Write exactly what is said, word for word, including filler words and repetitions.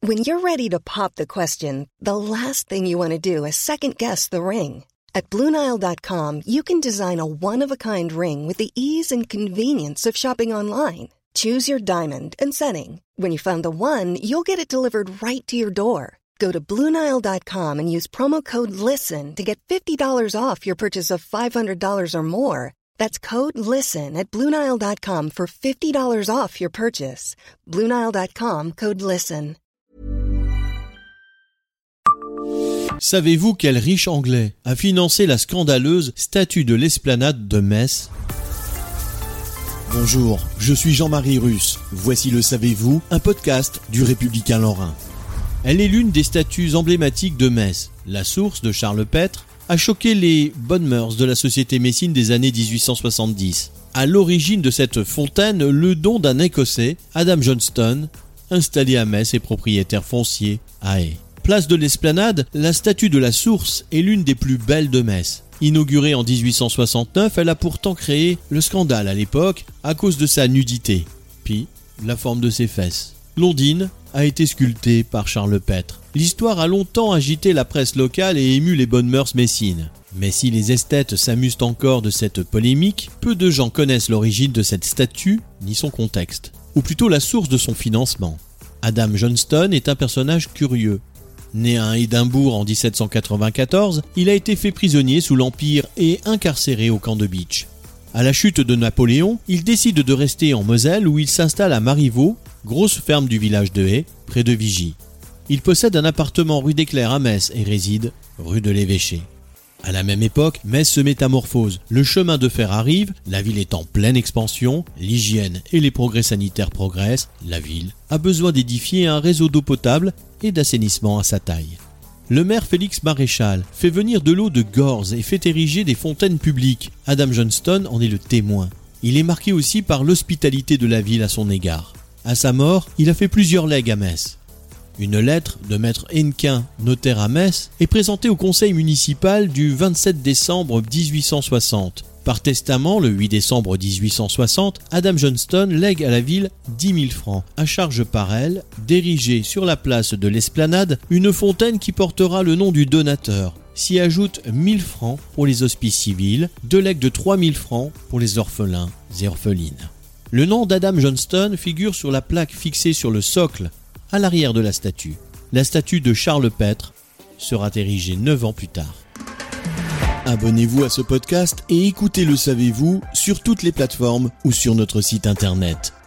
When you're ready to pop the question, the last thing you want to do is second-guess the ring. At Blue Nile dot com, you can design a one-of-a-kind ring with the ease and convenience of shopping online. Choose your diamond and setting. When you find the one, you'll get it delivered right to your door. Go to Blue Nile dot com and use promo code LISTEN to get fifty dollars off your purchase of five hundred dollars or more. That's code LISTEN at Blue Nile dot com for fifty dollars off your purchase. Blue Nile dot com, code LISTEN. Savez-vous quel riche Anglais a financé la scandaleuse statue de l'Esplanade de Metz ? Bonjour, je suis Jean-Marie Russe. Voici le Savez-vous, un podcast du Républicain Lorrain. Elle est l'une des statues emblématiques de Metz. La source de Charles Petre a choqué les bonnes mœurs de la société messine des années dix-huit cent soixante-dix. À l'origine de cette fontaine, le don d'un Écossais, Adam Johnston, installé à Metz et propriétaire foncier à Ay. Place de l'Esplanade, la statue de la Source est l'une des plus belles de Metz. Inaugurée en dix-huit cent soixante-neuf, elle a pourtant créé le scandale à l'époque à cause de sa nudité, puis la forme de ses fesses. L'ondine a été sculptée par Charles Petre. L'histoire a longtemps agité la presse locale et ému les bonnes mœurs messines. Mais si les esthètes s'amusent encore de cette polémique, peu de gens connaissent l'origine de cette statue ni son contexte, ou plutôt la source de son financement. Adam Johnston est un personnage curieux. Né à Édimbourg en dix-sept cent quatre-vingt-quatorze, il a été fait prisonnier sous l'Empire et incarcéré au camp de Bitche. À la chute de Napoléon, il décide de rester en Moselle où il s'installe à Marivaux, grosse ferme du village de Ay, près de Vigy. Il possède un appartement rue des Clercs à Metz et réside rue de l'Évêché. À la même époque, Metz se métamorphose. Le chemin de fer arrive, la ville est en pleine expansion, l'hygiène et les progrès sanitaires progressent, la ville a besoin d'édifier un réseau d'eau potable et d'assainissement à sa taille. Le maire Félix Maréchal fait venir de l'eau de Gorze et fait ériger des fontaines publiques. Adam Johnston en est le témoin. Il est marqué aussi par l'hospitalité de la ville à son égard. À sa mort, il a fait plusieurs legs à Metz. Une lettre de maître Hennequin, notaire à Metz, est présentée au conseil municipal du vingt-sept décembre dix-huit cent soixante. Par testament, le huit décembre dix-huit cent soixante, Adam Johnston lègue à la ville dix mille francs, à charge par elle, d'ériger sur la place de l'Esplanade une fontaine qui portera le nom du donateur. S'y ajoutent mille francs pour les hospices civils, deux legs de trois mille francs pour les orphelins et orphelines. Le nom d'Adam Johnston figure sur la plaque fixée sur le socle, à l'arrière de la statue. La statue de Charles Petre sera érigée neuf ans plus tard. Abonnez-vous à ce podcast et écoutez Le Savez-vous sur toutes les plateformes ou sur notre site internet.